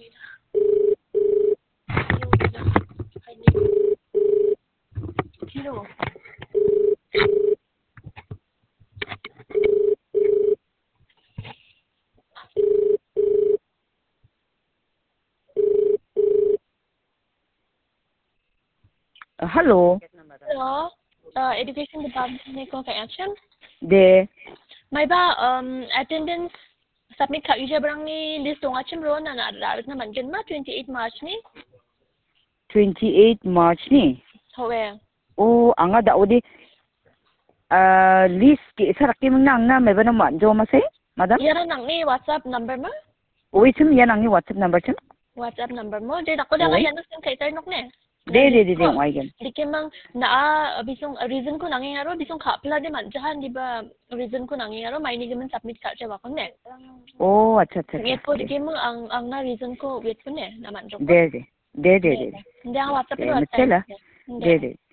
Hello. Hello. Hello. Education Department ni ko kay Action. De. May ba attendance submit ka ija barang ni list tong achim ro na nadarat naman dyan ba 28 March ni? 28 March ni. Howe. Oh, anga da odi list ki saraki mong nang na may ba naman jo masay, madam? Yara nang ni WhatsApp number mo? Uy, sim yan ang ni WhatsApp number sim. WhatsApp number mo. Di ako da ngayon ng kay Tarnok ni. De, ay gan. Di kemang naa bisong reason ko nangingaro bisong kapla di man jahan di ba reason ko nangingaro may ni man submit ka siya ko ne. Oh, acha. Wait po di kemang ang na reason ko wait ko ne naman jo ko. De. Hindi ang WhatsApp De, ko. machela. De.